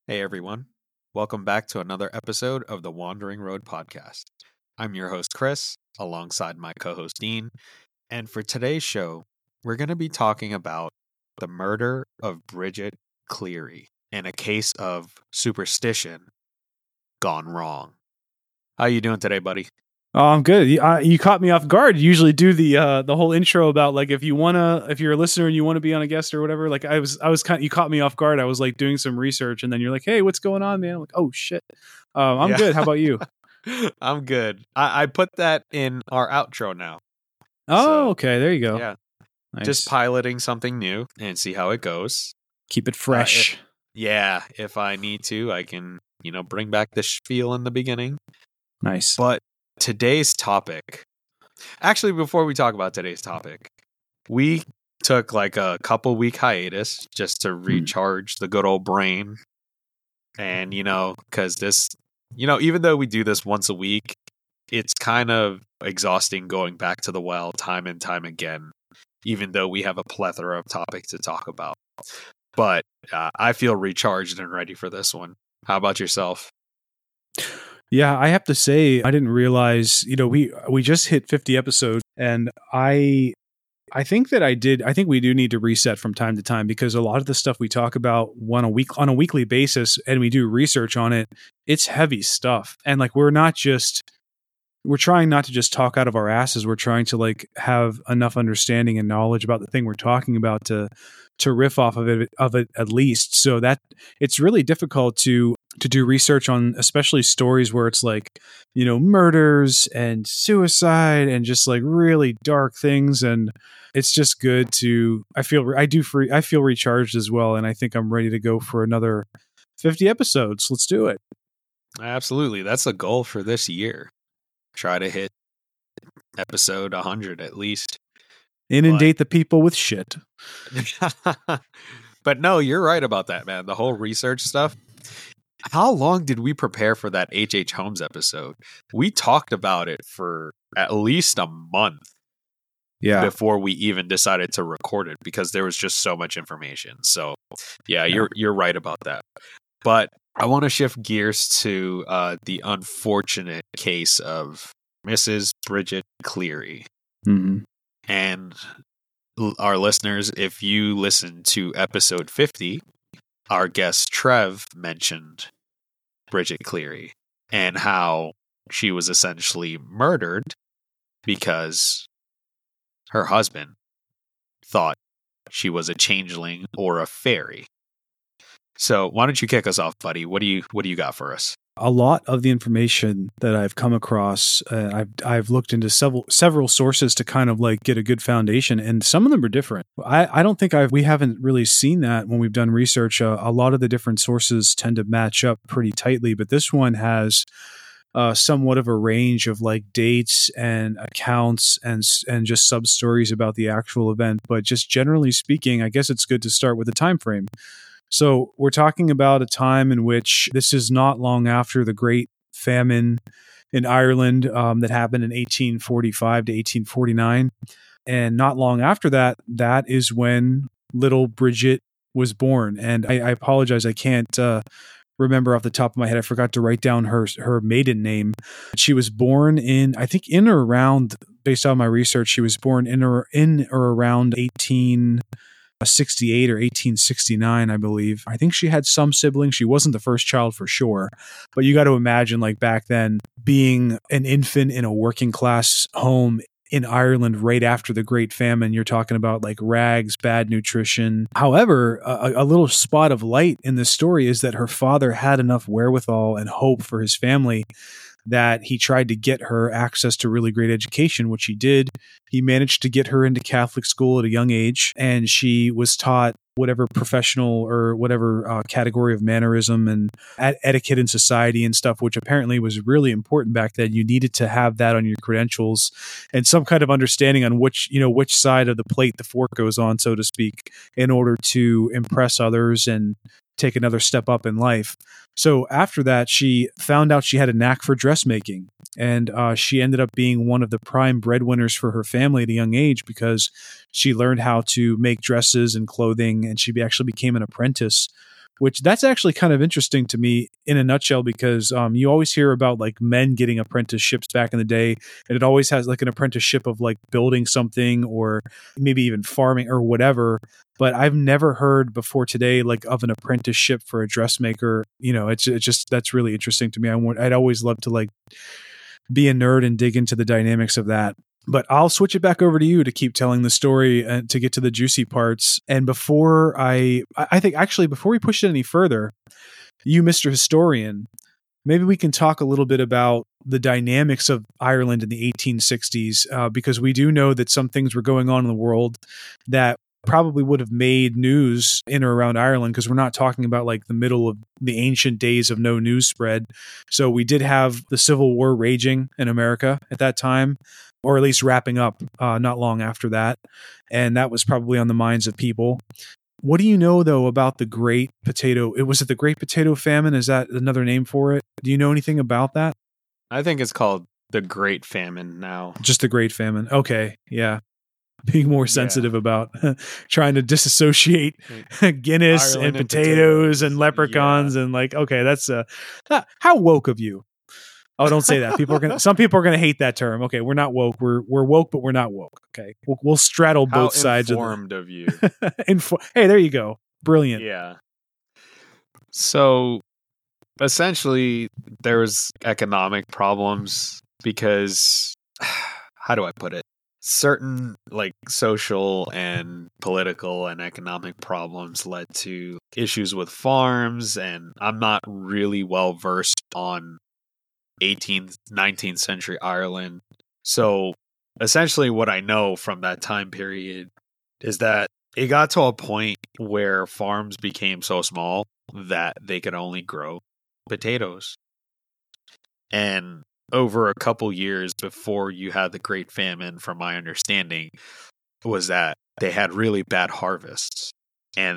Hey everyone, welcome back to another episode of the Wandering Road podcast. I'm your host Chris, alongside my co-host Dean, and for today's show, we're going to be talking about the murder of Bridget Cleary and a case of superstition gone wrong. How you doing today, buddy? Oh, I'm good. You caught me off guard. You usually do the whole intro about like if you're a listener and you want to be on a guest or whatever. Like I was you caught me off guard. I was like doing some research and then you're like, hey, what's going on, man? I'm like, oh shit. I'm good. How about you? I'm good. I put that in our outro now. Oh, okay. There you go. Yeah, Nice. just piloting something new and see how it goes. Keep it fresh. If I need to, I can, bring back the spiel in the beginning. Nice. But today's topic, actually, before we talk about today's topic, we took like a couple week hiatus just to recharge the good old brain. And, because this, even though we do this once a week, it's kind of exhausting going back to the well time and time again, even though we have a plethora of topics to talk about. But I feel recharged and ready for this one. How about yourself? Yeah, I have to say, I didn't realize, we just hit 50 episodes and I think we do need to reset from time to time because a lot of the stuff we talk about on a weekly basis and we do research on it, it's heavy stuff. And like, we're trying not to just talk out of our asses. We're trying to like have enough understanding and knowledge about the thing we're talking about to riff off of it at least. So that it's really difficult to do research on, especially stories where it's like, murders and suicide and just like really dark things. And it's just good I feel recharged as well. And I think I'm ready to go for another 50 episodes. Let's do it. Absolutely. That's a goal for this year. Try to hit episode 100 at least. Inundate the people with shit. But no, you're right about that, man. The whole research stuff. How long did we prepare for that H.H. Holmes episode? We talked about it for at least a month before we even decided to record it because there was just so much information. So, yeah. You're right about that. But I want to shift gears to the unfortunate case of Mrs. Bridget Cleary. Mm-hmm. And our listeners, if you listen to episode 50, our guest Trev mentioned Bridget Cleary and how she was essentially murdered because her husband thought she was a changeling or a fairy. So why don't you kick us off, buddy? What do you got for us? A lot of the information that I've come across, I've looked into several sources to kind of like get a good foundation, and some of them are different. I don't think we haven't really seen that when we've done research. A lot of the different sources tend to match up pretty tightly, but this one has somewhat of a range of like dates and accounts and just sub stories about the actual event. But just generally speaking, I guess it's good to start with a time frame. So we're talking about a time in which this is not long after the Great Famine in Ireland that happened in 1845 to 1849. And not long after that, that is when little Bridget was born. And I apologize, I can't remember off the top of my head. I forgot to write down her maiden name. She was born in or around, based on my research, she was born in or around 1868 or 1869, I believe. I think she had some siblings. She wasn't the first child for sure, but you got to imagine like back then being an infant in a working class home in Ireland right after the Great Famine. You're talking about like rags, bad nutrition. However, a little spot of light in this story is that her father had enough wherewithal and hope for his family that he tried to get her access to really great education, which he did. He managed to get her into Catholic school at a young age, and she was taught whatever professional or whatever category of mannerism and etiquette in society and stuff, which apparently was really important back then. You needed to have that on your credentials and some kind of understanding on which side of the plate the fork goes on, so to speak, in order to impress others and take another step up in life. So after that, she found out she had a knack for dressmaking, and she ended up being one of the prime breadwinners for her family at a young age because she learned how to make dresses and clothing, and she actually became an apprentice which that's actually kind of interesting to me in a nutshell, because you always hear about like men getting apprenticeships back in the day, and it always has like an apprenticeship of like building something or maybe even farming or whatever. But I've never heard before today like of an apprenticeship for a dressmaker. It's just that's really interesting to me. I'd always love to like be a nerd and dig into the dynamics of that. But I'll switch it back over to you to keep telling the story and to get to the juicy parts. And before I think actually before we push it any further, you, Mr. Historian, maybe we can talk a little bit about the dynamics of Ireland in the 1860s, because we do know that some things were going on in the world that probably would have made news in or around Ireland, because we're not talking about like the middle of the ancient days of no news spread. So we did have the Civil War raging in America at that time, or at least wrapping up not long after that. And that was probably on the minds of people. What do you know, though, about the Great Potato? Was it the Great Potato Famine? Is that another name for it? Do you know anything about that? I think it's called the Great Famine now. Just the Great Famine. Okay. Yeah. Being more sensitive about trying to disassociate Guinness Ireland and potatoes and leprechauns and like, okay, that's how woke of you. Oh, don't say that. Some people are gonna hate that term. Okay, we're not woke. We're woke, but we're not woke. Okay, we'll straddle both sides. Informed of you. Hey, there you go. Brilliant. Yeah. So essentially, there was economic problems because, how do I put it? Certain like social and political and economic problems led to issues with farms, and I'm not really well versed on 18th, 19th century Ireland. So essentially what I know from that time period is that it got to a point where farms became so small that they could only grow potatoes. And over a couple years before you had the Great Famine, from my understanding, was that they had really bad harvests. And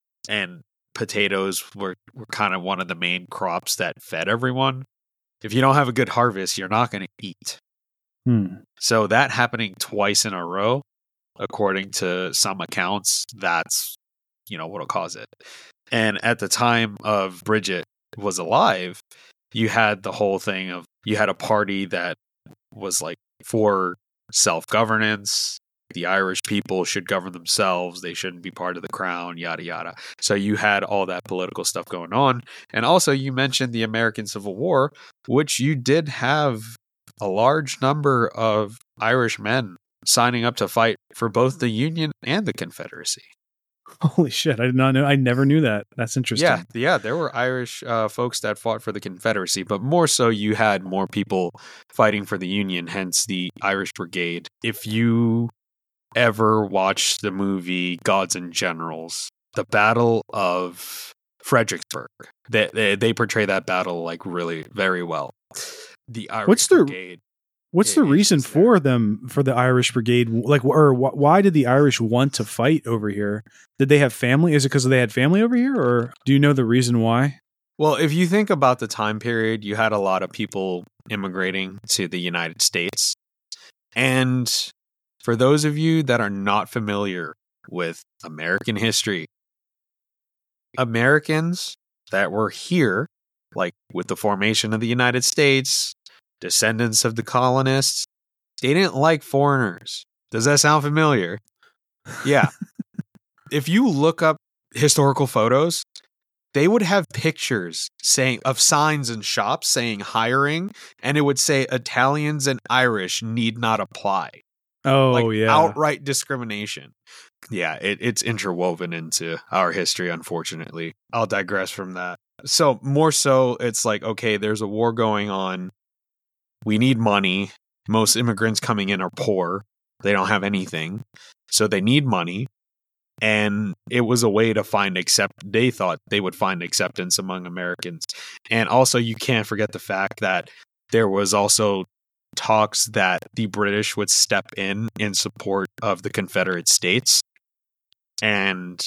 potatoes were kind of one of the main crops that fed everyone. If you don't have a good harvest, you're not going to eat. So that happening twice in a row, according to some accounts, that's, what'll cause it. And at the time of Bridget was alive, you had the whole thing of, you had a party that was like for self-governance. The Irish people should govern themselves. They shouldn't be part of the crown, yada, yada. So you had all that political stuff going on. And also you mentioned the American Civil War, which you did have a large number of Irish men signing up to fight for both the Union and the Confederacy. Holy shit. I did not know. I never knew that. That's interesting. Yeah. There were Irish folks that fought for the Confederacy, but more so you had more people fighting for the Union, hence the Irish Brigade. If you ever watched the movie Gods and Generals, the Battle of Fredericksburg, they portray that battle like really very well. The Irish Brigade. What's the reason for the Irish Brigade? Like, or why did the Irish want to fight over here? Did they have family? Is it because they had family over here, or do you know the reason why? Well, if you think about the time period, you had a lot of people immigrating to the United States. And for those of you that are not familiar with American history, Americans that were here, like with the formation of the United States, descendants of the colonists, they didn't like foreigners. Does that sound familiar? Yeah. If you look up historical photos, they would have pictures of signs in shops saying hiring, and it would say Italians and Irish need not apply. Oh, yeah. Outright discrimination. Yeah, it's interwoven into our history, unfortunately. I'll digress from that. So more so, it's like, okay, there's a war going on. We need money. Most immigrants coming in are poor. They don't have anything. So they need money. And it was a way to they thought they would find acceptance among Americans. And also, you can't forget the fact that there was also talks that the British would step in support of the Confederate States. And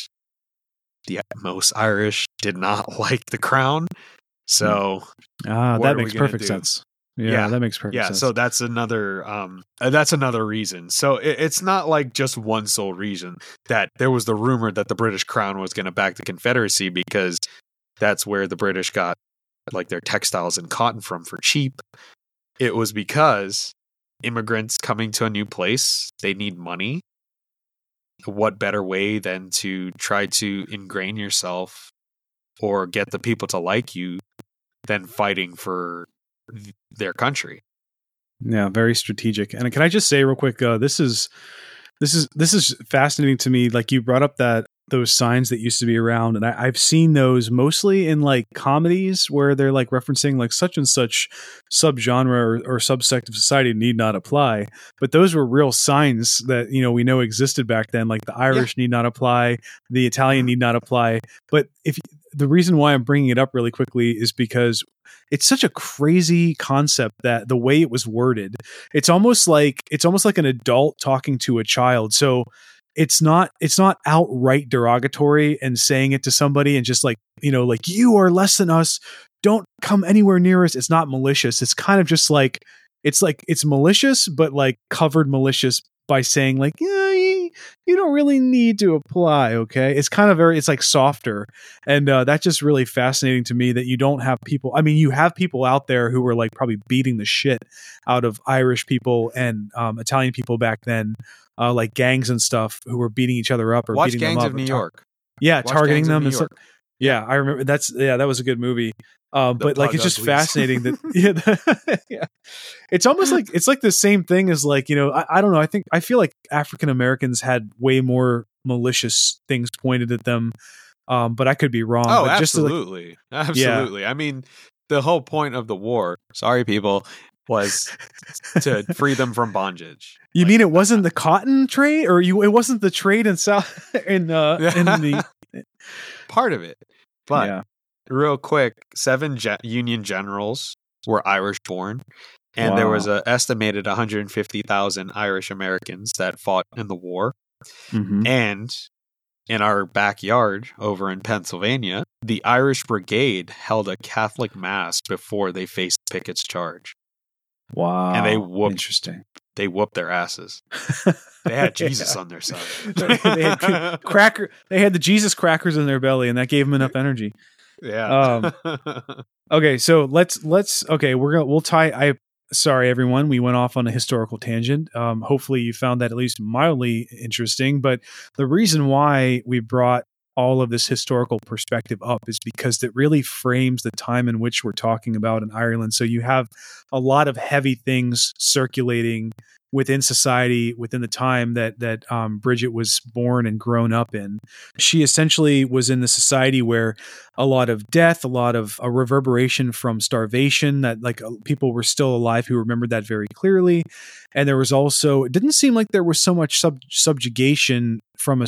most Irish did not like the crown. So that makes perfect sense. Yeah, that makes perfect sense. So that's another reason. So it's not like just one sole reason that there was the rumor that the British Crown was going to back the Confederacy, because that's where the British got like their textiles and cotton from for cheap. It was because immigrants coming to a new place, they need money. What better way than to try to ingrain yourself or get the people to like you than fighting for their country? Yeah, very strategic. And can I just say real quick, this is fascinating to me. Like, you brought up those signs that used to be around, and I've seen those mostly in like comedies where they're like referencing like such and such subgenre or subsect of society need not apply. But those were real signs that, you know, we know existed back then. Like the Irish need not apply, the Italian need not apply. But the reason why I'm bringing it up really quickly is because it's such a crazy concept that the way it was worded, it's almost like an adult talking to a child. So it's not outright derogatory and saying it to somebody and just like, you know, like, you are less than us, don't come anywhere near us. It's not malicious. It's kind of just like it's malicious, but like covered malicious by saying like, yeah, you don't really need to apply. Okay. It's kind of it's like softer. And that's just really fascinating to me that you don't have people. I mean, you have people out there who were like probably beating the shit out of Irish people and Italian people back then. Like gangs and stuff who were beating each other up or Watch beating Gangs them up. of New York. Yeah, targeting them and stuff. Yeah, I remember that was a good movie. But like, it's just fascinating that yeah, it's almost like it's like the same thing as like, you know, I don't know. I feel like African Americans had way more malicious things pointed at them. But I could be wrong. Oh, but absolutely. Absolutely. Yeah. I mean, the whole point of the war, sorry people, was to free them from bondage. You mean it wasn't the cotton trade, or it wasn't the trade in South in the part of it. But real quick, 7 Union generals were Irish born, and there was an estimated 150,000 Irish Americans that fought in the war. Mm-hmm. And in our backyard over in Pennsylvania, the Irish Brigade held a Catholic mass before they faced Pickett's charge. Wow. And they whooped their asses. They had Jesus on their side. They had the Jesus crackers in their belly, and that gave them enough energy. Yeah. Okay, so we'll tie. Sorry, everyone. We went off on a historical tangent. Hopefully you found that at least mildly interesting. But the reason why we brought all of this historical perspective up is because it really frames the time in which we're talking about in Ireland. So you have a lot of heavy things circulating within society within the time that Bridget was born and grown up in. She essentially was in the society where a lot of death, a lot of a reverberation from starvation, that like people were still alive who remembered that very clearly. And there was also, it didn't seem like there was so much subjugation from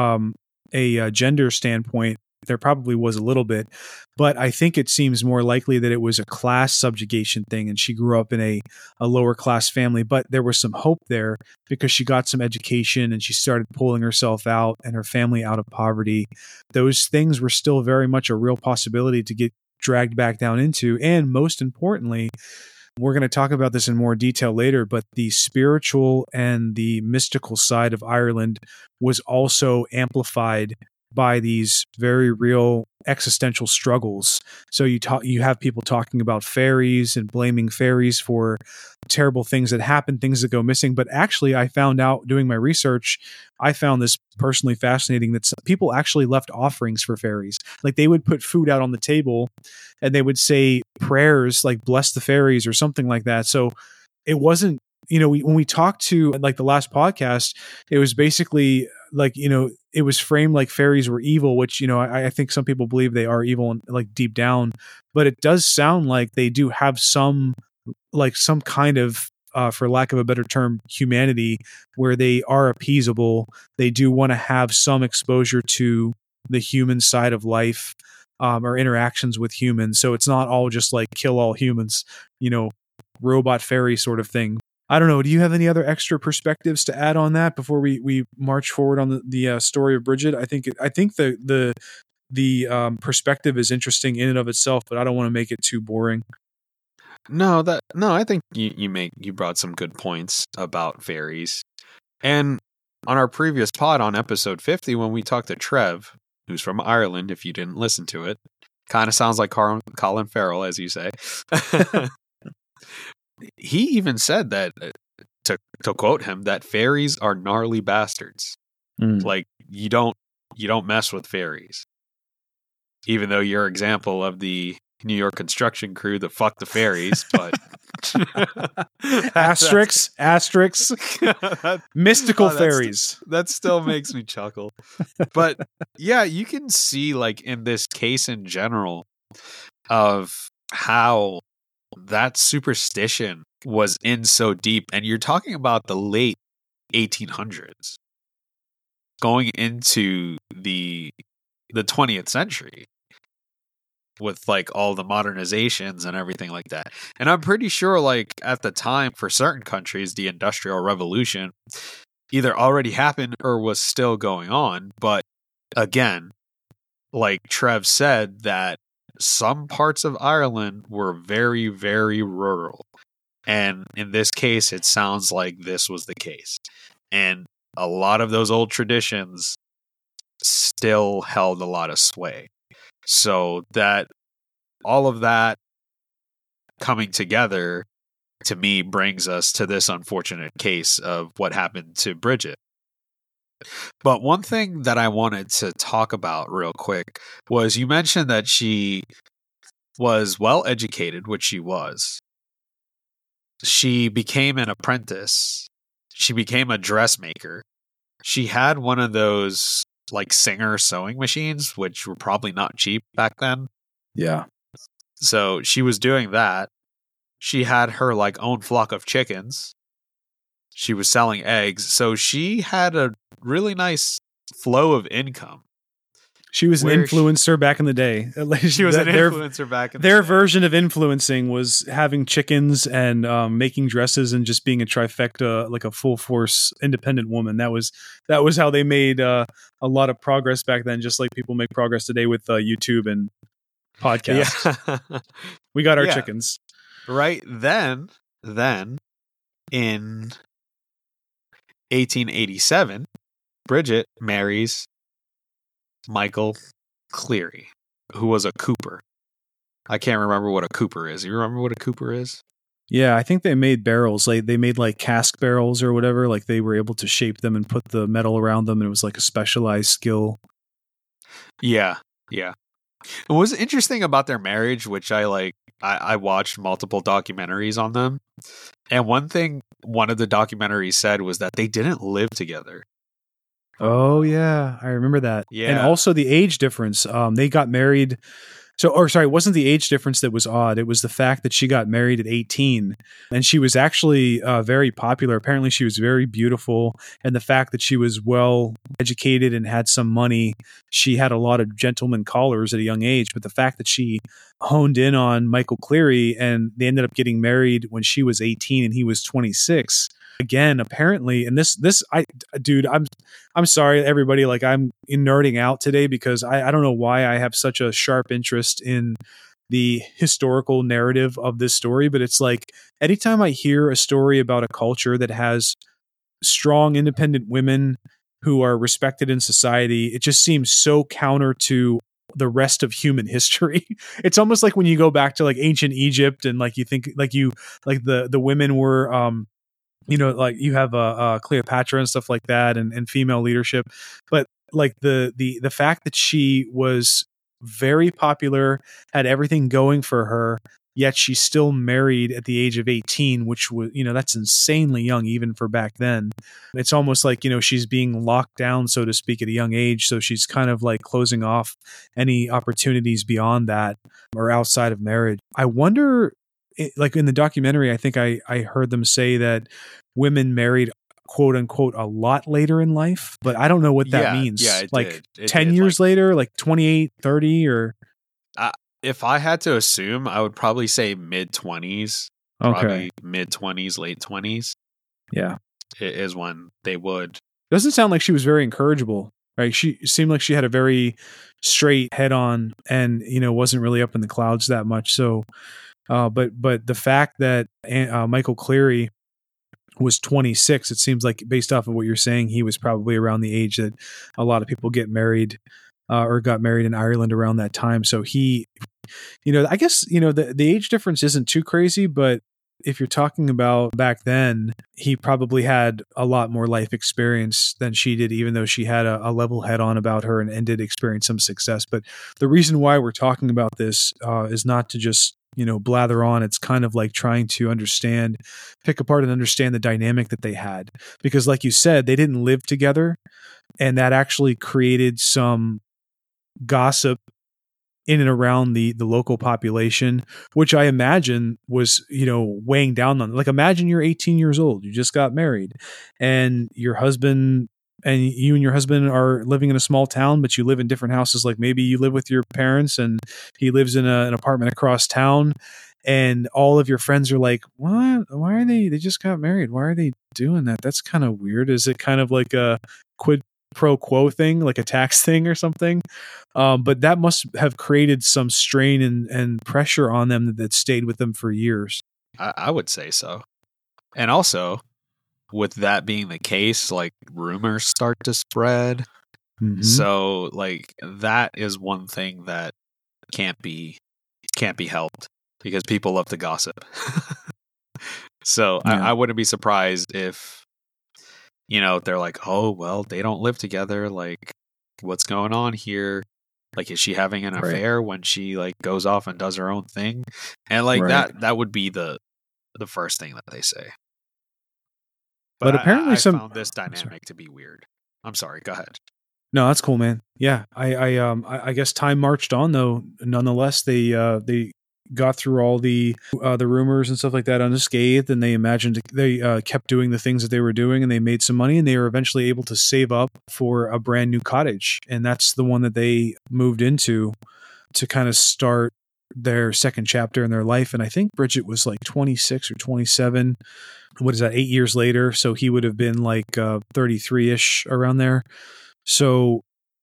a gender standpoint. There probably was a little bit, but I think it seems more likely that it was a class subjugation thing, and she grew up in a lower class family. But there was some hope there because she got some education and she started pulling herself out and her family out of poverty. Those things were still very much a real possibility to get dragged back down into. And most importantly, we're going to talk about this in more detail later, but the spiritual and the mystical side of Ireland was also amplified by these very real existential struggles. So you have people talking about fairies and blaming fairies for terrible things that happen, things that go missing. But actually, I found out doing my research, I found this personally fascinating, that people actually left offerings for fairies. Like they would put food out on the table and they would say prayers like bless the fairies or something like that. So it wasn't, when we talked to like the last podcast, it was basically like, it was framed like fairies were evil, which, I think some people believe they are evil and like deep down, but it does sound like they do have some kind of, for lack of a better term, humanity where they are appeasable. They do want to have some exposure to the human side of life, or interactions with humans. So it's not all just like kill all humans, robot fairy sort of thing. I don't know. Do you have any other extra perspectives to add on that before we march forward on the story of Bridget? I think the perspective is interesting in and of itself, but I don't want to make it too boring. No, I think you brought some good points about fairies. And on our previous pod on episode 50, when we talked to Trev, who's from Ireland, if you didn't listen to it, kind of sounds like Colin Farrell, as you say. He even said that, to quote him, that fairies are gnarly bastards. Like you don't mess with fairies. Even though your example of the New York construction crew that fuck the fairies, but asterisks, mystical fairies. That still makes me chuckle. But yeah, you can see, like, in this case in general, of how that superstition was in so deep. And you're talking about the late 1800s going into the 20th century with, like, all the modernizations and everything like that. And I'm pretty sure, like, at the time, for certain countries, the Industrial Revolution either already happened or was still going on. But again, like Trev said, that some parts of Ireland were very, very rural. And in this case, it sounds like this was the case. And a lot of those old traditions still held a lot of sway. So that all of that coming together, to me, brings us to this unfortunate case of what happened to Bridget. But one thing that I wanted to talk about real quick was, you mentioned that she was well educated, which she was. She became an apprentice. She became a dressmaker. She had one of those, like, Singer sewing machines, which were probably not cheap back then. Yeah. So she was doing that. She had her, like, own flock of chickens. She was selling eggs. So she had a really nice flow of income. She was an influencer back in the day. She was an influencer back in the day. Their version of influencing was having chickens and making dresses and just being a trifecta, like a full force independent woman. That was how they made a lot of progress back then, just like people make progress today with YouTube and podcasts. Yeah. We got our chickens. Right then in 1887, Bridget marries Michael Cleary, who was a cooper. I can't remember what a cooper is. You remember what a cooper is? Yeah, I think they made barrels. Like they made like cask barrels or whatever. Like they were able to shape them and put the metal around them, and it was like a specialized skill. Yeah. And what's interesting about their marriage, which I watched multiple documentaries on them, and one thing one of the documentaries said was that they didn't live together. Oh yeah, I remember that. Yeah, and also the age difference. They got married. It wasn't the age difference that was odd. It was the fact that she got married at 18, and she was actually very popular. Apparently, she was very beautiful, and the fact that she was well educated and had some money, she had a lot of gentleman callers at a young age. But the fact that she honed in on Michael Cleary, and they ended up getting married when she was 18 and he was 26. Again, apparently, and I'm sorry, everybody. Like, I'm nerding out today because I don't know why I have such a sharp interest in the historical narrative of this story, but it's like anytime I hear a story about a culture that has strong, independent women who are respected in society, it just seems so counter to the rest of human history. It's almost like when you go back to like ancient Egypt and like you think the women were like you have Cleopatra and stuff like that, and female leadership. But like the fact that she was very popular, had everything going for her, yet she's still married at the age of 18, which was, that's insanely young even for back then. It's almost like, she's being locked down, so to speak, at a young age. So she's kind of like closing off any opportunities beyond that or outside of marriage. I wonder, like in the documentary, I think I heard them say that women married, quote unquote, a lot later in life, but I don't know what that means. Yeah, like 10 years later, like 28, 30, or if I had to assume, I would probably say mid-20s. Okay. Probably mid-20s, late 20s. Yeah. Is when they would. Doesn't sound like she was very incorrigible. Right? She seemed like she had a very straight head on and, wasn't really up in the clouds that much. So But the fact that Michael Cleary was 26, it seems like based off of what you're saying, he was probably around the age that a lot of people get married or got married in Ireland around that time. So he, I guess, the age difference isn't too crazy, but if you're talking about back then, he probably had a lot more life experience than she did, even though she had a level head on about her and did experience some success. But the reason why we're talking about this is not to just blather on. It's kind of like trying to pick apart and understand the dynamic that they had. Because like you said, they didn't live together, and that actually created some gossip in and around the local population, which I imagine was, weighing down on. Like, imagine you're 18 years old, you just got married, and you and your husband are living in a small town, but you live in different houses. Like maybe you live with your parents and he lives in an apartment across town, and all of your friends are like, what? Why are they just got married? Why are they doing that? That's kind of weird. Is it kind of like a quid pro quo thing, like a tax thing or something? But that must have created some strain and pressure on them that stayed with them for years. I would say so. And also, with that being the case, like rumors start to spread. Mm-hmm. So like that is one thing that can't be helped because people love to gossip. So yeah. I wouldn't be surprised if, they're like, oh, well, they don't live together. Like, what's going on here? Like, is she having an affair when she like goes off and does her own thing? And like that would be the first thing that they say. But apparently I found this dynamic to be weird. I'm sorry. Go ahead. No, that's cool, man. Yeah, I guess time marched on though. Nonetheless, they got through all the rumors and stuff like that unscathed, and they kept doing the things that they were doing, and they made some money, and they were eventually able to save up for a brand new cottage, and that's the one that they moved into to kind of start their second chapter in their life. And I think Bridget was like 26 or 27. What is that, 8 years later? So he would have been like 33-ish around there. So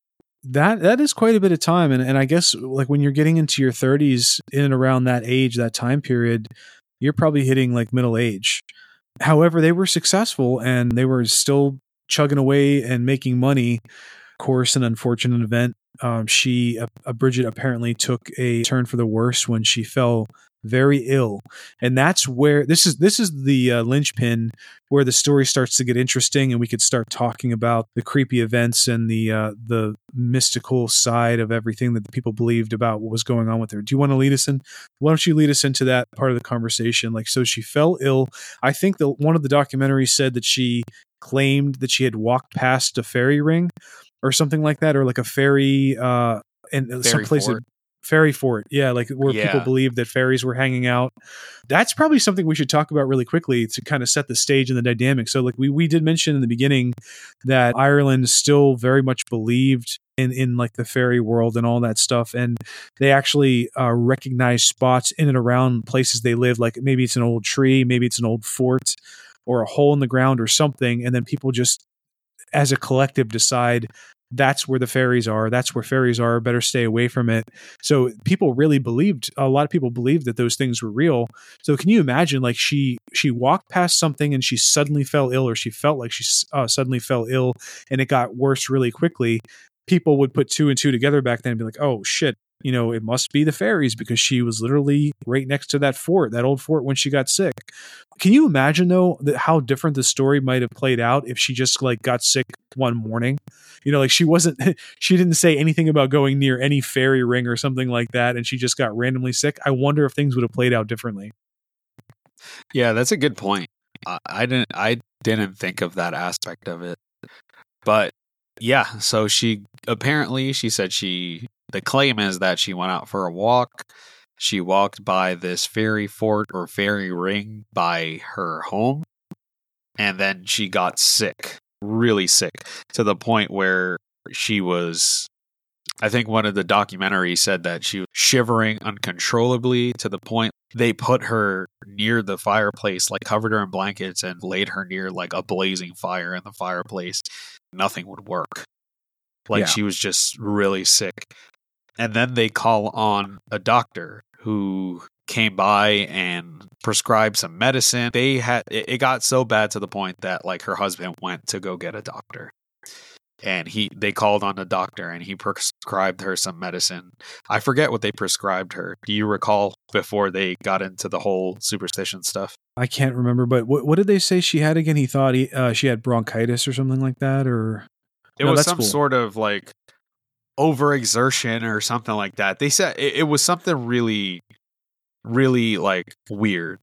that is quite a bit of time. And I guess like when you're getting into your 30s in and around that age, that time period, you're probably hitting like middle age. However, they were successful and they were still chugging away and making money. Of course, an unfortunate event. Bridget apparently took a turn for the worse when she fell very ill, and that's where this is the linchpin where the story starts to get interesting, and we could start talking about the creepy events and the mystical side of everything that the people believed about what was going on with her. Do you want to lead us in? Why don't you lead us into that part of the conversation? Like, so she fell ill. I think one of the documentaries said that she claimed that she had walked past a fairy ring or something like that, or like a fairy in some place. Fairy fort, yeah, like where people believe that fairies were hanging out. That's probably something we should talk about really quickly to kind of set the stage and the dynamic. So like we did mention in the beginning that Ireland still very much believed in like the fairy world and all that stuff, and they actually recognize spots in and around places they live, like maybe it's an old tree, maybe it's an old fort or a hole in the ground or something, and then people just as a collective decide that's where the fairies are. That's where fairies are. Better stay away from it. So people really a lot of people believed that those things were real. So can you imagine, like she walked past something and she suddenly fell ill, or she felt like she suddenly fell ill and it got worse really quickly. People would put two and two together back then and be like, oh shit, it must be the fairies because she was literally right next to that old fort when she got sick. Can you imagine though how different the story might have played out if she just like got sick one morning? Like she didn't say anything about going near any fairy ring or something like that, and she just got randomly sick. I wonder if things would have played out differently. Yeah, that's a good point. I didn't think of that aspect of it, but yeah. So she said the claim is that she went out for a walk. She walked by this fairy fort or fairy ring by her home, and then she got sick, really sick, to the point where she was, I think one of the documentaries said that she was shivering uncontrollably to the point they put her near the fireplace, like covered her in blankets and laid her near like a blazing fire in the fireplace. Nothing would work. She was just really sick. And then they call on a doctor who came by and prescribed some medicine. It got so bad to the point that like her husband went to go get a doctor. And they called on the doctor and he prescribed her some medicine. I forget what they prescribed her. Do you recall before they got into the whole superstition stuff? I can't remember, but what did they say she had again? He thought she had bronchitis or something like that, or it was some sort of like overexertion or something like that. They said it was something really, really like weird.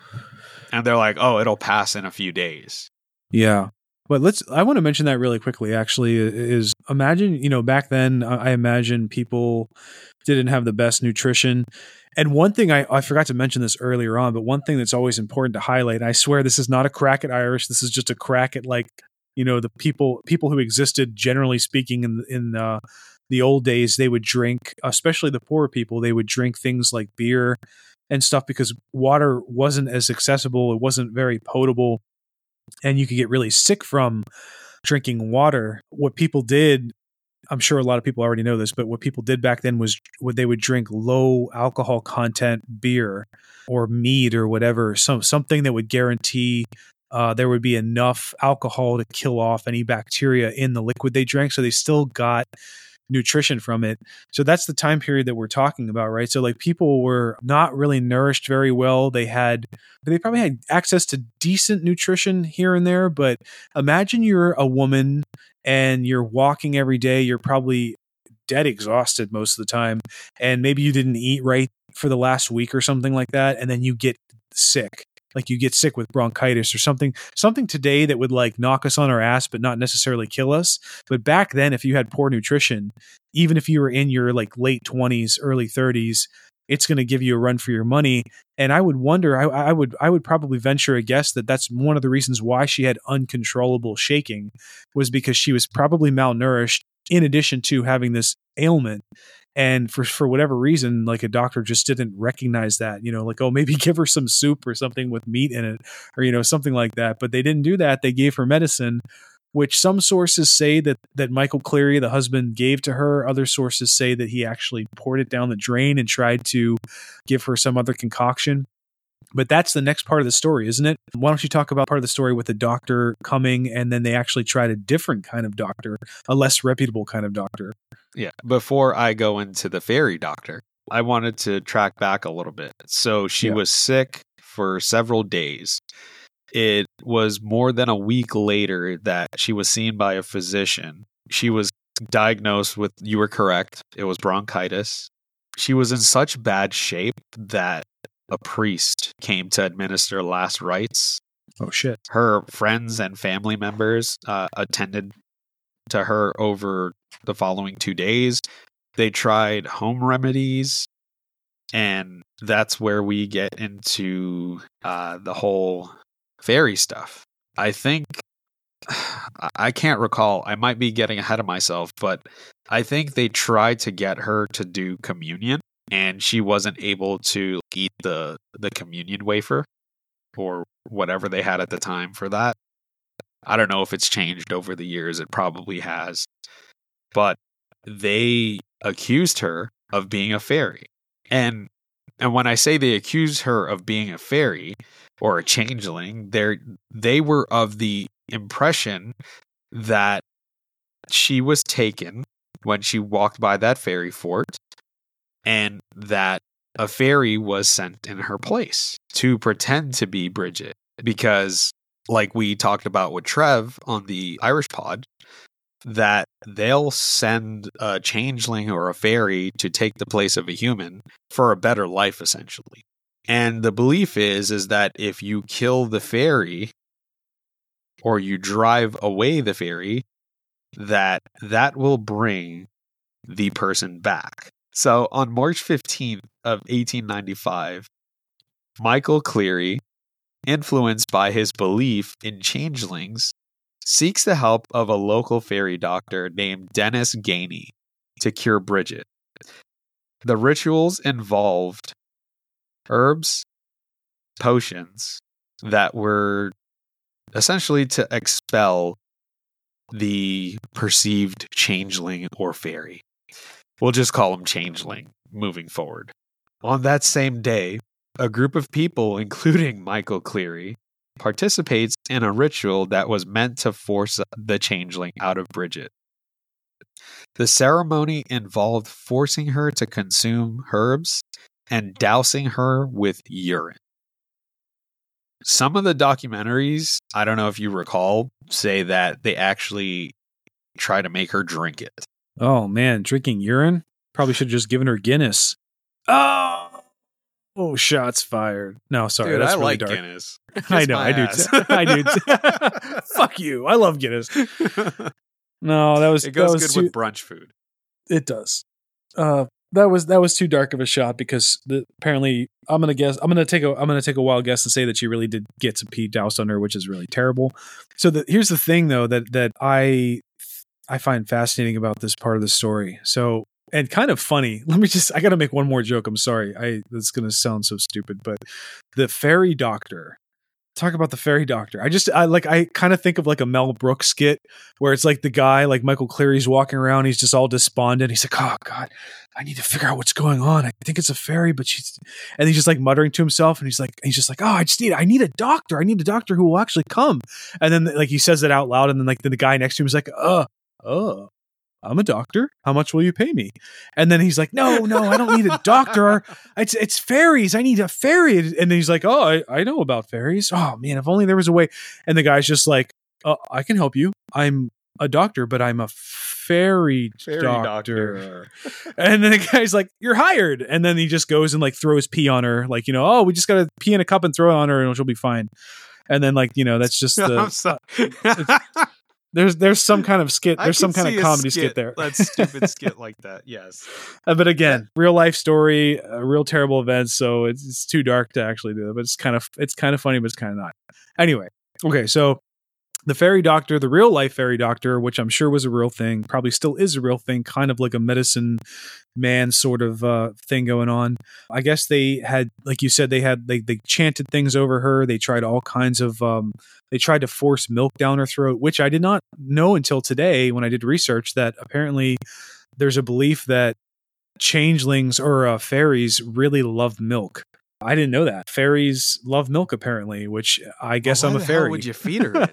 And they're like, oh, it'll pass in a few days. Yeah. But I want to mention that really quickly, actually, is imagine, back then, I imagine people didn't have the best nutrition. And one thing I forgot to mention this earlier on, but one thing that's always important to highlight, and I swear this is not a crack at Irish, this is just a crack at like, the people who existed, generally speaking, in the old days, they would drink, especially the poor people, they would drink things like beer and stuff because water wasn't as accessible. It wasn't very potable. And you could get really sick from drinking water. What people did, I'm sure a lot of people already know this, but what people did back then was they would drink low alcohol content beer or mead or whatever, something that would guarantee there would be enough alcohol to kill off any bacteria in the liquid they drank. So they still got nutrition from it. So that's the time period that we're talking about, right? So like people were not really nourished very well. They probably had access to decent nutrition here and there, but imagine you're a woman and you're walking every day. You're probably dead exhausted most of the time. And maybe you didn't eat right for the last week or something like that. And then you get sick. Like you get sick with bronchitis or something today that would like knock us on our ass, but not necessarily kill us. But back then, if you had poor nutrition, even if you were in your like late 20s, early 30s, it's going to give you a run for your money. And I would wonder, I would probably venture a guess that that's one of the reasons why she had uncontrollable shaking, was because she was probably malnourished in addition to having this ailment. And for whatever reason, like a doctor just didn't recognize that, like, oh, maybe give her some soup or something with meat in it or, something like that. But they didn't do that. They gave her medicine, which some sources say that Michael Cleary, the husband, gave to her. Other sources say that he actually poured it down the drain and tried to give her some other concoction. But that's the next part of the story, isn't it? Why don't you talk about part of the story with the doctor coming and then they actually tried a different kind of doctor, a less reputable kind of doctor? Yeah. Before I go into the fairy doctor, I wanted to track back a little bit. So she was sick for several days. It was more than a week later that she was seen by a physician. She was diagnosed with, you were correct, it was bronchitis. She was in such bad shape that a priest came to administer last rites. Oh, shit. Her friends and family members attended to her over the following 2 days. They tried home remedies, and that's where we get into the whole fairy stuff. I think, I can't recall, I might be getting ahead of myself, but I think they tried to get her to do communion, and she wasn't able to eat the communion wafer or whatever they had at the time for that. I don't know if it's changed over the years. It probably has. But they accused her of being a fairy. And when I say they accused her of being a fairy or a changeling, they were of the impression that she was taken when she walked by that fairy fort, and that a fairy was sent in her place to pretend to be Bridget. Because, like we talked about with Trev on the Irish pod, that they'll send a changeling or a fairy to take the place of a human for a better life, essentially. And the belief is that if you kill the fairy or you drive away the fairy, that will bring the person back. So on March 15th of 1895, Michael Cleary, influenced by his belief in changelings, seeks the help of a local fairy doctor named Dennis Gainey to cure Bridget. The rituals involved herbs, potions that were essentially to expel the perceived changeling or fairy. We'll just call him changeling moving forward. On that same day, a group of people, including Michael Cleary, participates in a ritual that was meant to force the changeling out of Bridget. The ceremony involved forcing her to consume herbs and dousing her with urine. Some of the documentaries, I don't know if you recall, say that they actually try to make her drink it. Oh, man. Drinking urine? Probably should have just given her Guinness. Oh, shots fired. No, sorry. Dude, that's I really like dark. Guinness. I know. I do. I do. Fuck you. I love Guinness. No, that was. It goes that was good too, with brunch food. It does. That was too dark of a shot because apparently I'm gonna take a wild guess and say that she really did get some pee doused on her, which is really terrible. So here's the thing though that I find fascinating about this part of the story. So, and kind of funny. I got to make one more joke. I'm sorry. That's going to sound so stupid, but the fairy doctor, talk about the fairy doctor. I kind of think of like a Mel Brooks skit where it's like the guy, like Michael Cleary's walking around. He's just all despondent. He's like, oh God, I need to figure out what's going on. I think it's a fairy, but and he's just like muttering to himself. And he's just like, oh, I need a doctor. I need a doctor who will actually come. And then like he says it out loud. And then like the guy next to him is like, oh, I'm a doctor. How much will you pay me? And then he's like, no, I don't need a doctor. It's fairies. I need a fairy. And then he's like, oh, I know about fairies. Oh man, if only there was a way. And the guy's just like, I can help you. I'm a doctor, but I'm a fairy doctor. And then the guy's like, you're hired. And then he just goes and like throws pee on her. Like, oh, we just got to pee in a cup and throw it on her and she'll be fine. And then like, that's just There's some kind of skit. There's some kind of comedy skit there. That stupid skit like that. Yes. But again, real life story, real terrible events. So it's too dark to actually do it. But it's kind of funny, but it's kind of not. Anyway. Okay. So the fairy doctor, the real life fairy doctor, which I'm sure was a real thing, probably still is a real thing, kind of like a medicine man sort of thing going on. I guess they had, like you said, they chanted things over her. They tried all kinds of, they tried to force milk down her throat, which I did not know until today when I did research that apparently there's a belief that changelings or fairies really love milk. I didn't know that. Fairies love milk apparently, which I guess I'm a fairy. Why would you feed her?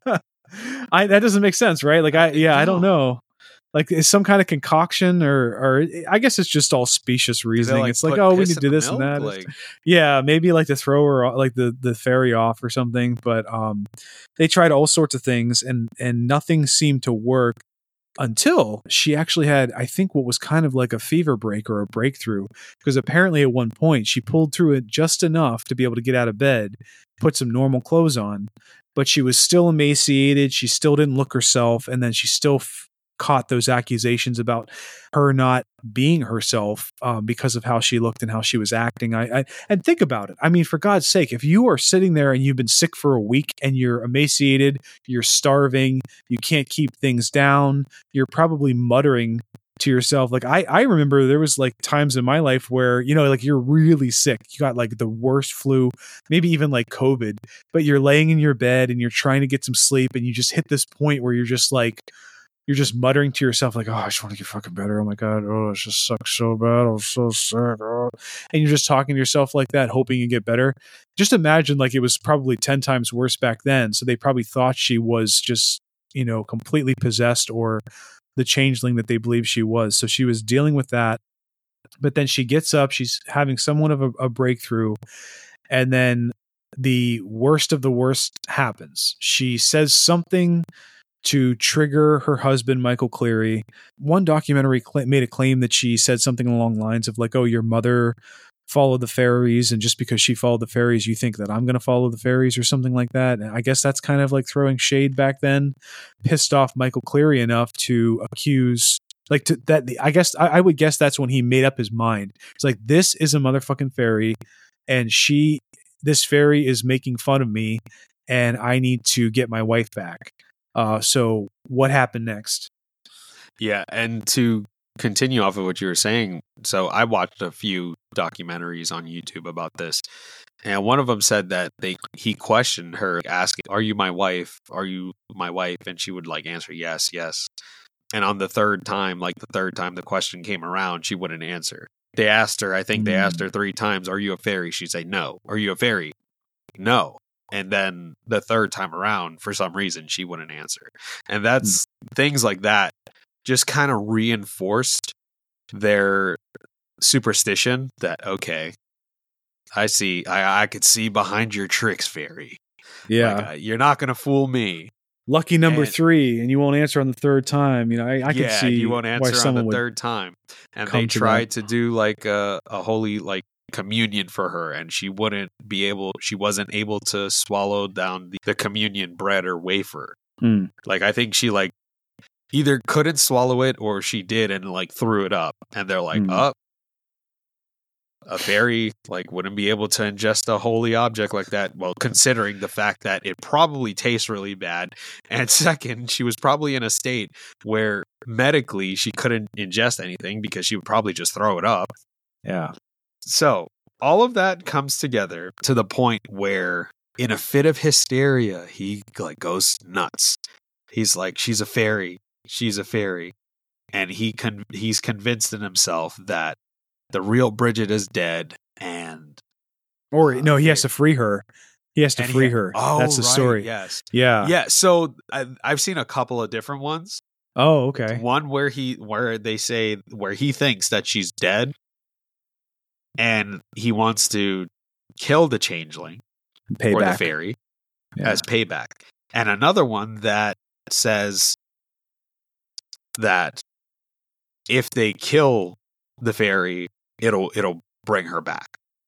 That doesn't make sense, right? Like I don't know. Like it's some kind of concoction or I guess it's just all specious reasoning. It's like, oh, we need to do this and that. Like, yeah, maybe like to throw her like the fairy off or something. But they tried all sorts of things and nothing seemed to work until she actually had, I think, what was kind of like a fever break or a breakthrough. Because apparently at one point she pulled through it just enough to be able to get out of bed, put some normal clothes on, but she was still emaciated. She still didn't look herself. And then she still caught those accusations about her not being herself because of how she looked and how she was acting. And think about it. I mean, for God's sake, if you are sitting there and you've been sick for a week and you're emaciated, you're starving, you can't keep things down, you're probably muttering to yourself. Like I remember there was like times in my life where, like you're really sick. You got like the worst flu, maybe even like COVID, but you're laying in your bed and you're trying to get some sleep and you just hit this point where you're just muttering to yourself like, oh, I just want to get fucking better. Oh my God. Oh, it just sucks so bad. I'm so sick. Oh. And you're just talking to yourself like that, hoping you get better. Just imagine like it was probably 10 times worse back then. So they probably thought she was just, completely possessed or the changeling that they believe she was. So she was dealing with that. But then she gets up, she's having somewhat of a breakthrough. And then the worst of the worst happens. She says something to trigger her husband, Michael Cleary. One documentary made a claim that she said something along the lines of like, oh, your mother followed the fairies, and just because she followed the fairies, you think that I'm going to follow the fairies or something like that. And I guess that's kind of like throwing shade back then, pissed off Michael Cleary enough to accuse I would guess that's when he made up his mind. It's like, this is a motherfucking fairy and this fairy is making fun of me and I need to get my wife back. So what happened next? Yeah, and to continue off of what you were saying, so I watched a few documentaries on YouTube about this, and one of them said that he questioned her, asking, "Are you my wife? Are you my wife?" And she would like answer, "Yes, yes." And on the third time the question came around, she wouldn't answer. They asked her, I think they asked her 3 times, "Are you a fairy?" She'd say, "No." "Are you a fairy?" "No." And then the third time around, for some reason, she wouldn't answer. And that's things like that just kind of reinforced their superstition that, okay, I see, I could see behind your tricks, fairy. Yeah. Like, you're not going to fool me. Lucky number 3, and you won't answer on the third time. You know, I can see you won't answer on the would third time. And they tried to do like a holy like communion for her, and she wasn't able to swallow down the communion bread or wafer. Like, I think she like either couldn't swallow it or she did and like threw it up. And they're like, a fairy like wouldn't be able to ingest a holy object like that. Well, considering the fact that it probably tastes really bad, and second, she was probably in a state where medically she couldn't ingest anything because she would probably just throw it up. Yeah. So all of that comes together to the point where, in a fit of hysteria, he like goes nuts. He's like, "She's a fairy. She's a fairy," and he's convinced in himself that the real Bridget is dead, and he has to free her. He has to free her. Oh, that's the story. Yes, yeah. So I've seen a couple of different ones. Oh, okay. One where he thinks that she's dead, and he wants to kill the changeling or the fairy as payback, and another one that says that if they kill the fairy, it'll bring her back.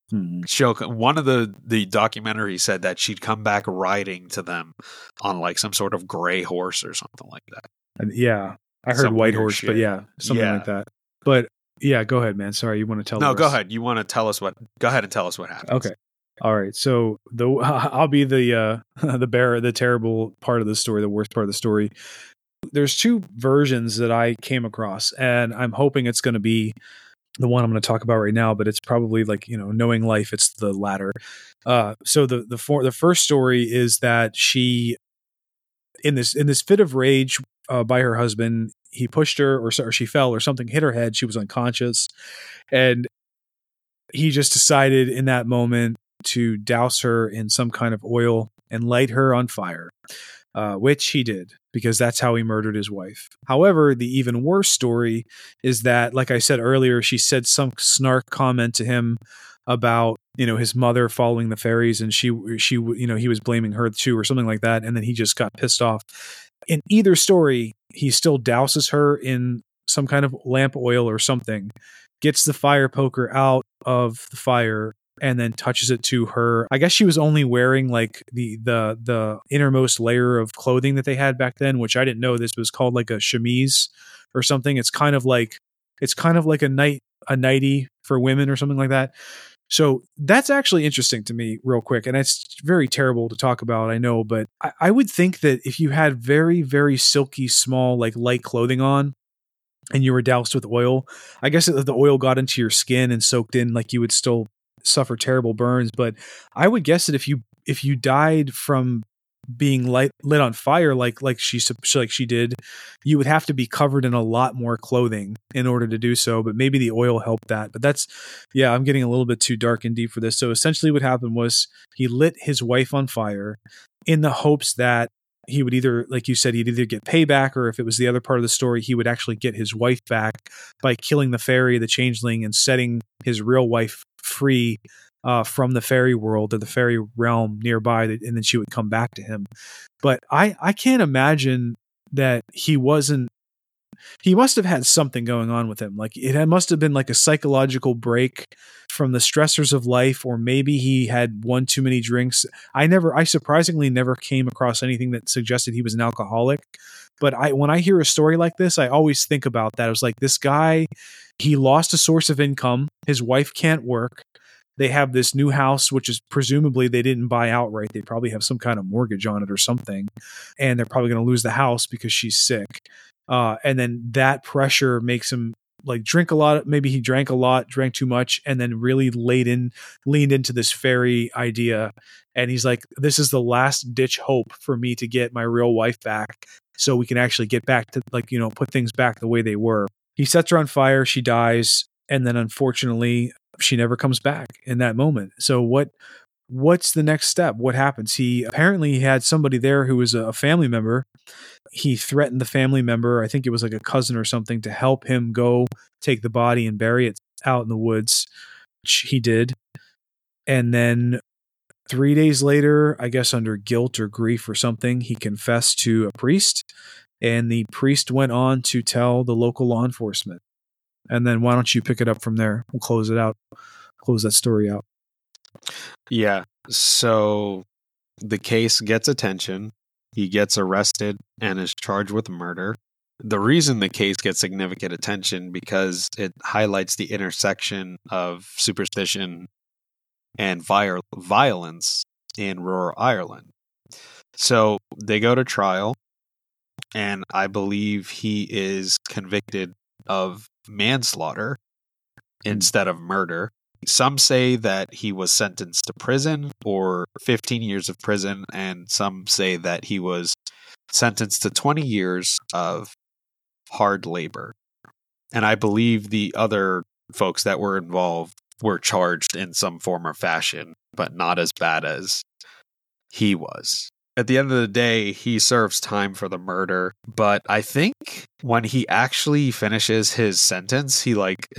One of the documentary said that she'd come back riding to them on like some sort of gray horse or something like that. Yeah, I heard some white horse, shit. But yeah, something like that. But yeah, go ahead, man. Sorry, you want to tell? No, go ahead. You want to tell us what? Go ahead and tell us what happened. Okay. All right. So I'll be the the terrible part of the story, the worst part of the story. There's 2 versions that I came across, and I'm hoping it's going to be the one I'm going to talk about right now, but it's probably like, knowing life, it's the latter. So the first story is that she, in this fit of rage by her husband, he pushed her or she fell or something, hit her head. She was unconscious. And he just decided in that moment to douse her in some kind of oil and light her on fire, which he did, because that's how he murdered his wife. However, the even worse story is that, like I said earlier, she said some snark comment to him about, his mother following the fairies, and she he was blaming her too or something like that. And then he just got pissed off. In either story, he still douses her in some kind of lamp oil or something, gets the fire poker out of the fire, and then touches it to her. I guess she was only wearing like the innermost layer of clothing that they had back then, which I didn't know this was called like a chemise or something. It's kind of like a nightie for women or something like that. So that's actually interesting to me real quick. And it's very terrible to talk about, I know, but I would think that if you had very, very silky, small, like light clothing on, and you were doused with oil, I guess if the oil got into your skin and soaked in, like you would still suffer terrible burns. But I would guess that if you died from being lit on fire like she did, you would have to be covered in a lot more clothing in order to do so. But maybe the oil helped that. But I'm getting a little bit too dark and deep for this. So essentially what happened was he lit his wife on fire in the hopes that he would either, like you said, he'd either get payback, or if it was the other part of the story, he would actually get his wife back by killing the fairy, the changeling, and setting his real wife free from the fairy world or the fairy realm nearby, and then she would come back to him. But I can't imagine that he must have had something going on with him. Like it must have been like a psychological break from the stressors of life, or maybe he had one too many drinks. I surprisingly never came across anything that suggested he was an alcoholic. But when I hear a story like this, I always think about that. I was like, this guy, he lost a source of income. His wife can't work. They have this new house, which is presumably they didn't buy outright. They probably have some kind of mortgage on it or something. And they're probably going to lose the house because she's sick. And then that pressure makes him like drink a lot. Maybe he drank a lot, drank too much, and then really leaned into this fairy idea. And he's like, this is the last ditch hope for me to get my real wife back, so we can actually get back to put things back the way they were. He sets her on fire. She dies. and then unfortunately she never comes back in that moment. So what's the next step? What happens? He apparently had somebody there who was a family member. He threatened the family member, I think it was like a cousin or something, to help him go take the body and bury it out in the woods, which he did. And then 3 days later, I guess under guilt or grief or something, he confessed to a priest, and the priest went on to tell the local law enforcement. And then why don't you pick it up from there? We'll close that story out. Yeah. So the case gets attention. He gets arrested and is charged with murder. The reason the case gets significant attention because it highlights the intersection of superstition and violence in rural Ireland. So they go to trial, and I believe he is convicted of manslaughter instead of murder. Some say that he was sentenced to prison or 15 years of prison, and some say that he was sentenced to 20 years of hard labor. And I believe the other folks that were involved were charged in some form or fashion, but not as bad as he was. At the end of the day, he serves time for the murder, but I think when he actually finishes his sentence, he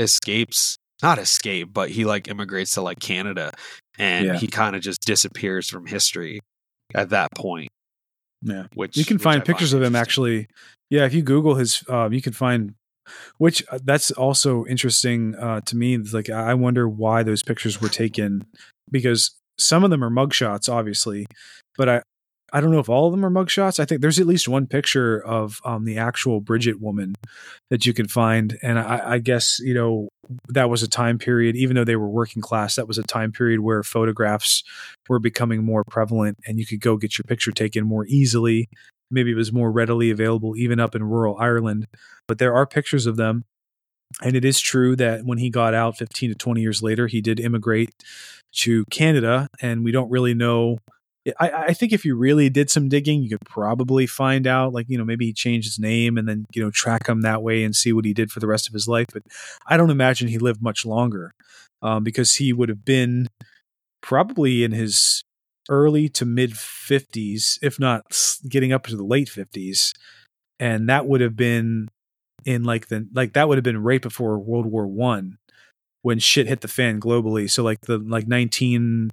but he immigrates to Canada, and he kind of just disappears from history at that point. Yeah. Which you can find pictures of him actually. Yeah. If you Google his, you can find, which that's also interesting to me. It's like, I wonder why those pictures were taken, because some of them are mugshots, obviously, but I don't know if all of them are mugshots. I think there's at least one picture of the actual Bridget woman that you can find. And I guess, that was a time period, even though they were working class, that was a time period where photographs were becoming more prevalent and you could go get your picture taken more easily. Maybe it was more readily available even up in rural Ireland. But there are pictures of them. And it is true that when he got out 15 to 20 years later, he did immigrate to Canada. And we don't really know. I think if you really did some digging, you could probably find out, maybe he changed his name and then, track him that way and see what he did for the rest of his life. But I don't imagine he lived much longer because he would have been probably in his early to mid 50s, if not getting up to the late 50s. And that would have been that would have been right before World War I when shit hit the fan globally. So 1909,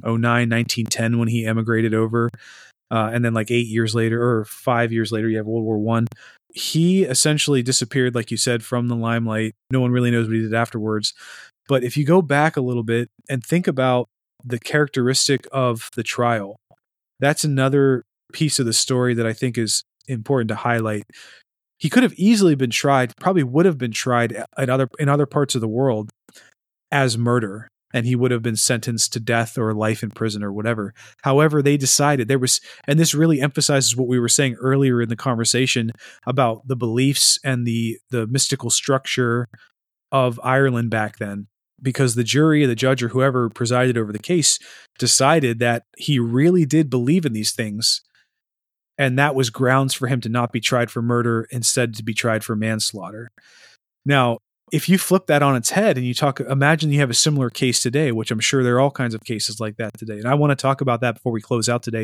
1910 when he emigrated over, and then 8 years later or 5 years later, you have World War I. He essentially disappeared, like you said, from the limelight. No one really knows what he did afterwards. But if you go back a little bit and think about the characteristic of the trial, that's another piece of the story that I think is important to highlight. He could have easily been tried, probably would have been tried in other parts of the world as murder, and he would have been sentenced to death or life in prison or whatever. However, they decided and this really emphasizes what we were saying earlier in the conversation about the beliefs and the mystical structure of Ireland back then, because the jury, the judge, or whoever presided over the case decided that he really did believe in these things. And that was grounds for him to not be tried for murder, instead to be tried for manslaughter. Now, if you flip that on its head and imagine you have a similar case today, which I'm sure there are all kinds of cases like that today. And I want to talk about that before we close out today.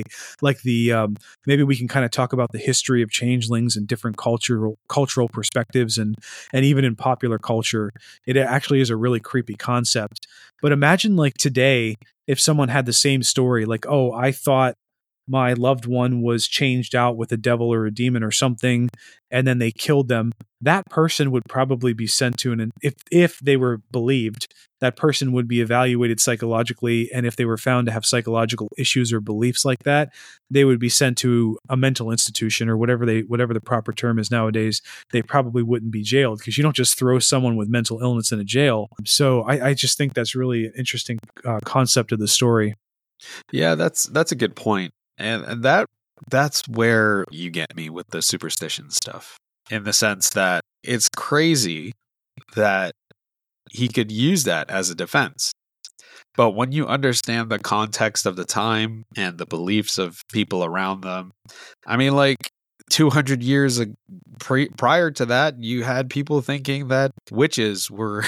Maybe we can kind of talk about the history of changelings and different cultural perspectives and even in popular culture. It actually is a really creepy concept. But imagine today, if someone had the same story, I thought my loved one was changed out with a devil or a demon or something, and then they killed them. That person would probably be sent to if they were believed, that person would be evaluated psychologically. And if they were found to have psychological issues or beliefs like that, they would be sent to a mental institution or whatever the proper term is nowadays. They probably wouldn't be jailed, because you don't just throw someone with mental illness in a jail. So I just think that's really an interesting concept of the story. Yeah, that's a good point. And that's where you get me with the superstition stuff, in the sense that it's crazy that he could use that as a defense. But when you understand the context of the time and the beliefs of people around them, I mean, 200 years prior to that, you had people thinking that witches were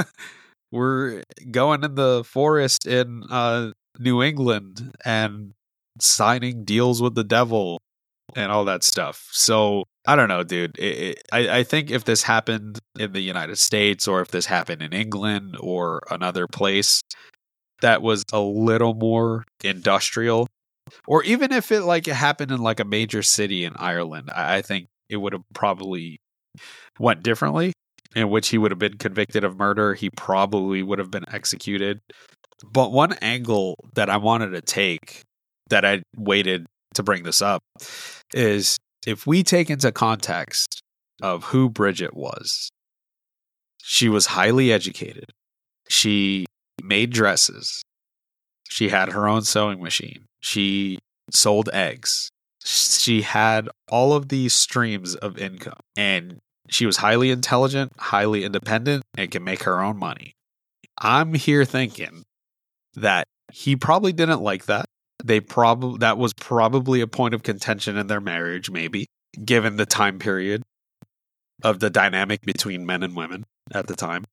were going in the forest in New England and signing deals with the devil and all that stuff. So I don't know, dude. I think if this happened in the United States, or if this happened in England or another place that was a little more industrial, or even if it like happened in like a major city in Ireland, I think it would have probably went differently, in which he would have been convicted of murder. He probably would have been executed. But one angle that I wanted to take, that I waited to bring this up, is if we take into context of who Bridget was, she was highly educated. She made dresses. She had her own sewing machine. She sold eggs. She had all of these streams of income, and she was highly intelligent, highly independent, and can make her own money. I'm here thinking that he probably didn't like that. That was probably a point of contention in their marriage, maybe, given the time period of the dynamic between men and women at the time.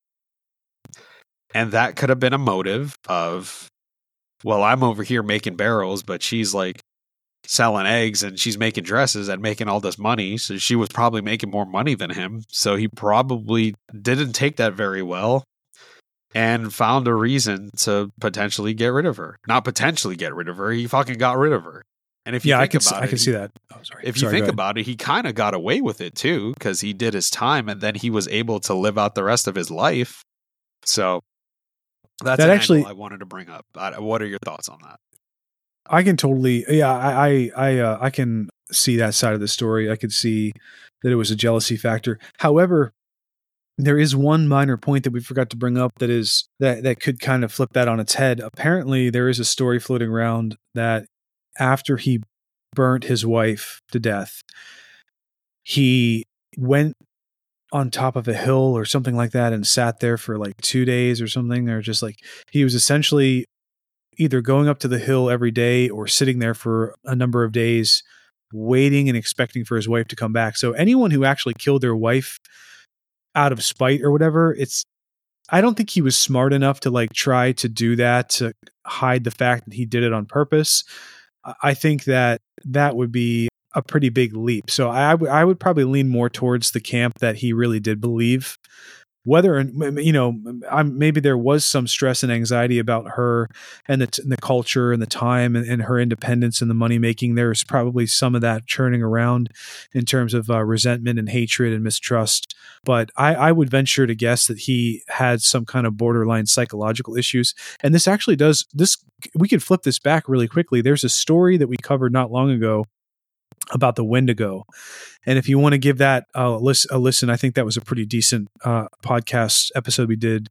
And that could have been a motive of, well, I'm over here making barrels, but she's like selling eggs and she's making dresses and making all this money. So she was probably making more money than him. So he probably didn't take that very well and found a reason to potentially get rid of her. Not potentially get rid of her. He fucking got rid of her. And if you think about it, I can see that. Oh, sorry. If you think about it, he kind of got away with it too, because he did his time and then he was able to live out the rest of his life. So that's an angle I wanted to bring up. What are your thoughts on that? I can totally, I can see that side of the story. I could see that it was a jealousy factor. However, there is one minor point that we forgot to bring up that could kind of flip that on its head. Apparently, there is a story floating around that after he burnt his wife to death, he went on top of a hill or something like that and sat there for like 2 days or something. Or just like he was essentially either going up to the hill every day or sitting there for a number of days, waiting and expecting for his wife to come back. So anyone who actually killed their wife out of spite or whatever, I don't think he was smart enough to like try to do that to hide the fact that he did it on purpose. I think that would be a pretty big leap. So I would probably lean more towards the camp that he really did believe. Whether, maybe there was some stress and anxiety about her and the culture and the time and her independence and the money making. There's probably some of that churning around in terms of resentment and hatred and mistrust. But I would venture to guess that he had some kind of borderline psychological issues. And this actually we could flip this back really quickly. There's a story that we covered not long ago about the Wendigo. And if you want to give that a listen, I think that was a pretty decent podcast episode we did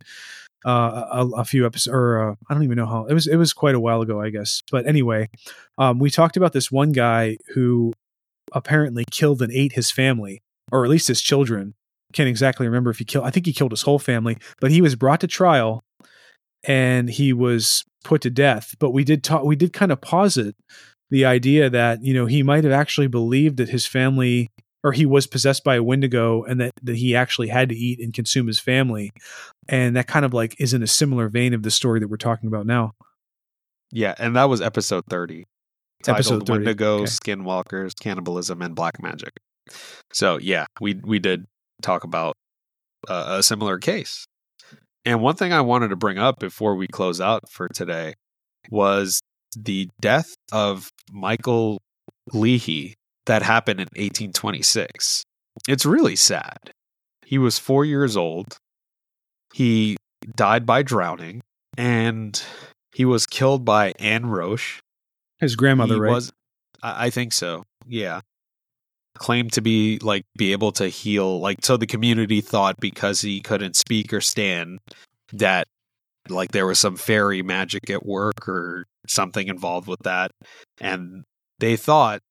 a few episodes, or I don't even know how, it was quite a while ago, I guess. But anyway, we talked about this one guy who apparently killed and ate his family, or at least his children. Can't exactly remember if I think he killed his whole family, but he was brought to trial and he was put to death. But we did kind of posit the idea that, he might have actually believed that his family, or he was possessed by a Wendigo, and that he actually had to eat and consume his family. And that kind of like is in a similar vein of the story that we're talking about now. Yeah. And that was episode 30. Episode 30. Wendigo, Okay. Skinwalkers, Cannibalism, and Black Magic. So yeah, we did talk about a similar case. And one thing I wanted to bring up before we close out for today was the death of Michael Leahy that happened in 1826. It's really sad. He was 4 years old. He died by drowning, and he was killed by Anne Roche. His grandmother, right? I think so. Yeah. Claimed to be able to heal. So the community thought because he couldn't speak or stand that there was some fairy magic at work or something involved with that. And she thought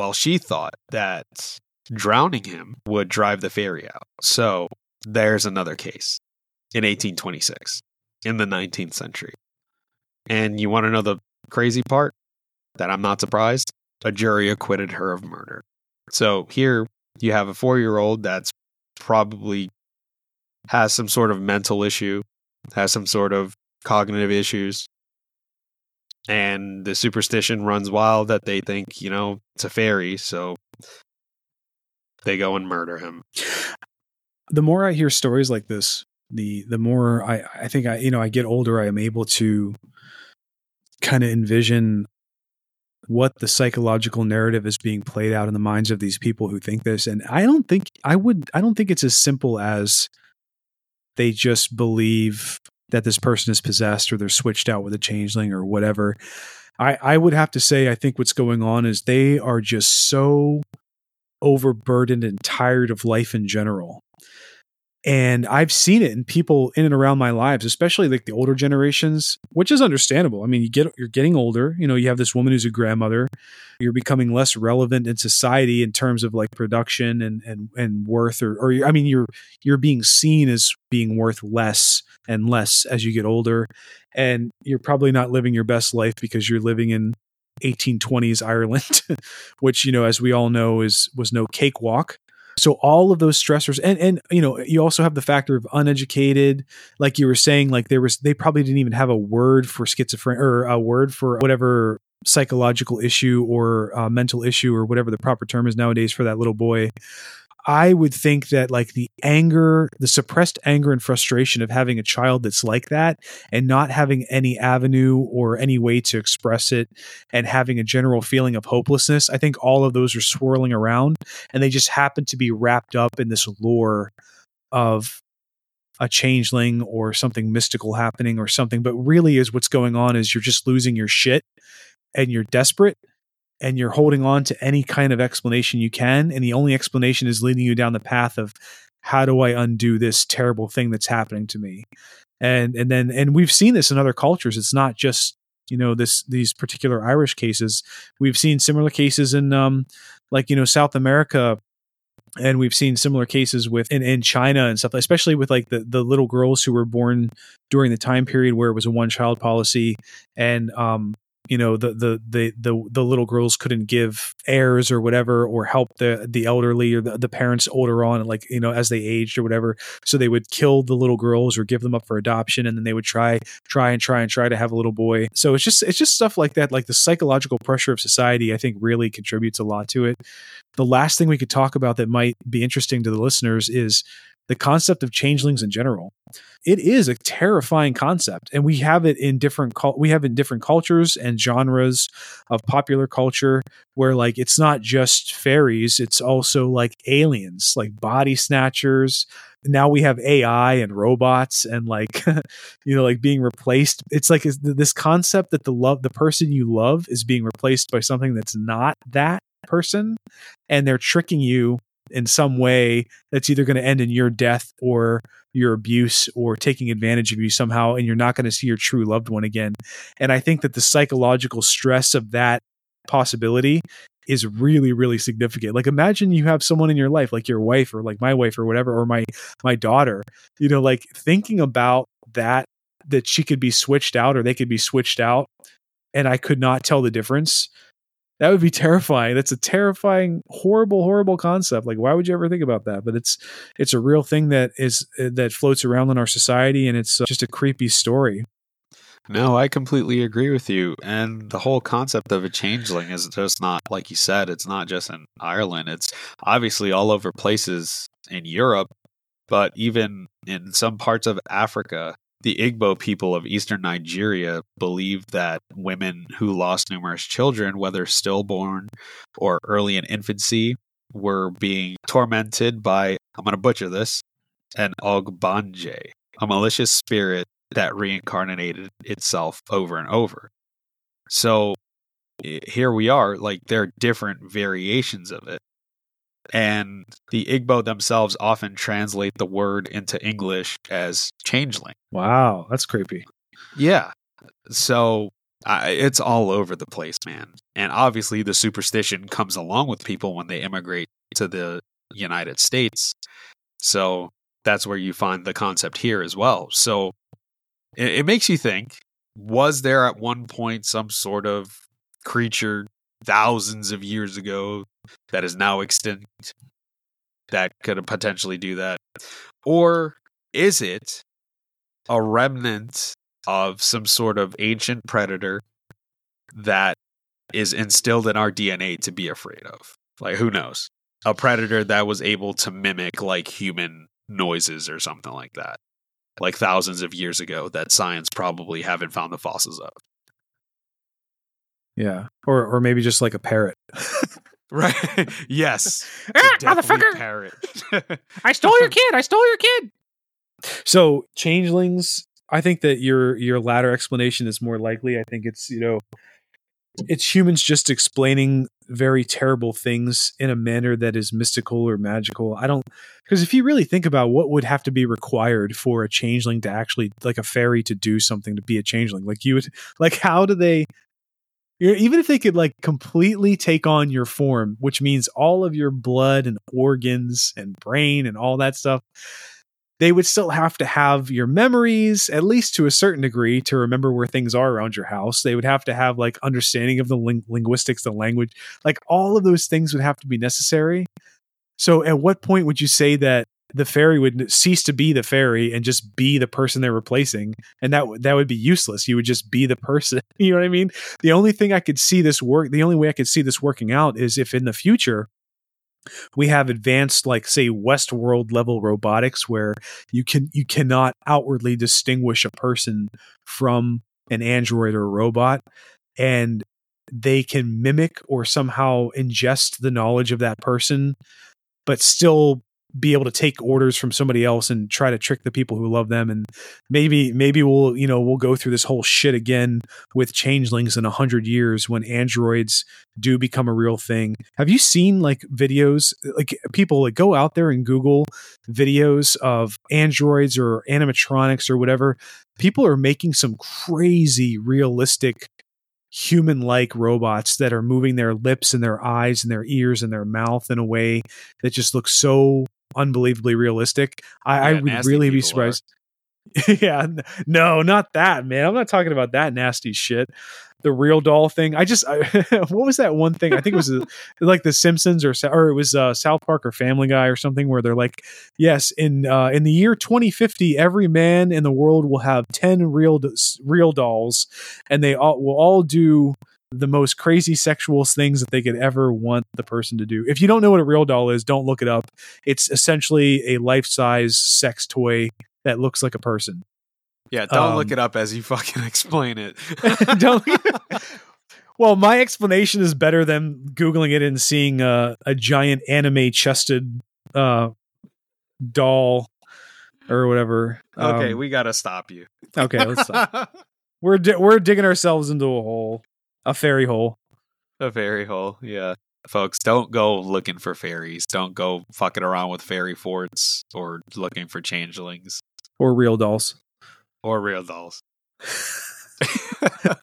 that drowning him would drive the fairy out. So there's another case in 1826 in the 19th century. And you want to know the crazy part? That I'm not surprised? A jury acquitted her of murder. So here you have a 4-year-old that's probably has some sort of mental issue, has some sort of cognitive issues, and the superstition runs wild that they think, it's a fairy, so they go and murder him. The more I hear stories like this, the more I think I get older, I am able to kind of envision what the psychological narrative is being played out in the minds of these people who think this. And I don't think it's as simple as they just believe that this person is possessed or they're switched out with a changeling or whatever. I would have to say, I think what's going on is they are just so overburdened and tired of life in general. And I've seen it in people in and around my lives, especially like the older generations, which is understandable. I mean, you're getting older, you have this woman who's a grandmother, you're becoming less relevant in society in terms of like production and worth, you're being seen as being worth less and less as you get older. And you're probably not living your best life because you're living in 1820s Ireland, which, as we all know was no cakewalk. So all of those stressors, and you also have the factor of uneducated, like you were saying, like they probably didn't even have a word for schizophrenia or a word for whatever psychological issue or mental issue or whatever the proper term is nowadays for that little boy. I would think that like the suppressed anger and frustration of having a child that's like that and not having any avenue or any way to express it and having a general feeling of hopelessness, I think all of those are swirling around and they just happen to be wrapped up in this lore of a changeling or something mystical happening or something. But really is what's going on is you're just losing your shit and you're desperate. And you're holding on to any kind of explanation you can. And the only explanation is leading you down the path of how do I undo this terrible thing that's happening to me? And we've seen this in other cultures. It's not just, these particular Irish cases. We've seen similar cases in South America. And we've seen similar cases in China and stuff, especially with like the little girls who were born during the time period where it was a one-child policy. And, the little girls couldn't give heirs or whatever, or help the elderly or the parents older on, like, as they aged or whatever. So they would kill the little girls or give them up for adoption. And then they would try to have a little boy. So it's just stuff like that. Like the psychological pressure of society, I think really contributes a lot to it. The last thing we could talk about that might be interesting to the listeners is the concept of changelings in general. It is a terrifying concept, and we have it in different cultures and genres of popular culture where like it's not just fairies, it's also like aliens, like body snatchers. Now we have AI and robots and like like being replaced. It's like this concept that the person you love is being replaced by something that's not that person, and they're tricking you in some way that's either going to end in your death or your abuse or taking advantage of you somehow, and you're not going to see your true loved one again. And I think that the psychological stress of that possibility is really, really significant. Like imagine you have someone in your life, like your wife or like my wife or whatever, or my daughter, like thinking about that she could be switched out or they could be switched out and I could not tell the difference. That would be terrifying. That's a terrifying, horrible, horrible concept. Like, why would you ever think about that? But it's a real thing that floats around in our society, and it's just a creepy story. No, I completely agree with you. And the whole concept of a changeling is just not, like you said, it's not just in Ireland. It's obviously all over places in Europe, but even in some parts of Africa. The Igbo people of eastern Nigeria believe that women who lost numerous children, whether stillborn or early in infancy, were being tormented by, I'm going to butcher this, an Ogbanje, a malicious spirit that reincarnated itself over and over. So here we are, like there are different variations of it. And the Igbo themselves often translate the word into English as changeling. Wow, that's creepy. Yeah. So it's all over the place, man. And obviously the superstition comes along with people when they immigrate to the United States. So that's where you find the concept here as well. So it makes you think, was there at one point some sort of creature thousands of years ago that is now extinct that could potentially do that? Or is it a remnant of some sort of ancient predator that is instilled in our DNA to be afraid of? Like, who knows? A predator that was able to mimic like human noises or something like that, like thousands of years ago, that science probably haven't found the fossils of. Yeah. Or maybe just like a parrot. Right. Yes. Motherfucker. Parrot. I stole your kid. So changelings, I think that your latter explanation is more likely. I think it's, it's humans just explaining very terrible things in a manner that is mystical or magical. Because if you really think about what would have to be required for a changeling to actually, like a fairy to do something to be a changeling, how do they, even if they could like completely take on your form, which means all of your blood and organs and brain and all that stuff, they would still have to have your memories, at least to a certain degree, to remember where things are around your house. They would have to have like understanding of the linguistics, the language, like all of those things would have to be necessary. So at what point would you say that the fairy would cease to be the fairy and just be the person they're replacing? And that would be useless. You would just be the person. You know what I mean? The only way I could see this working out is if in the future we have advanced, like, say, Westworld level robotics where you cannot outwardly distinguish a person from an android or a robot, and they can mimic or somehow ingest the knowledge of that person, but still be able to take orders from somebody else and try to trick the people who love them. And maybe we'll go through this whole shit again with changelings in 100 years when androids do become a real thing. Have you seen like videos, like people like go out there and Google videos of androids or animatronics or whatever? People are making some crazy realistic human-like robots that are moving their lips and their eyes and their ears and their mouth in a way that just looks so unbelievably realistic. I would really be surprised. Yeah, no, not that, man. I'm not talking about that nasty shit. The real doll thing. What was that one thing? I think it was like The Simpsons or it was South Park or Family Guy or something where they're like, yes, in the year 2050, every man in the world will have 10 real dolls, and they will all do the most crazy sexual things that they could ever want the person to do. If you don't know what a real doll is, don't look it up. It's essentially a life-size sex toy that looks like a person. Yeah, don't look it up as you fucking explain it. Don't. Well, my explanation is better than Googling it and seeing a giant anime-chested doll or whatever. Okay, we gotta stop you. Okay, let's stop. We're digging ourselves into a hole. A fairy hole. A fairy hole, yeah. Folks, don't go looking for fairies. Don't go fucking around with fairy forts or looking for changelings. Or real dolls. Or real dolls.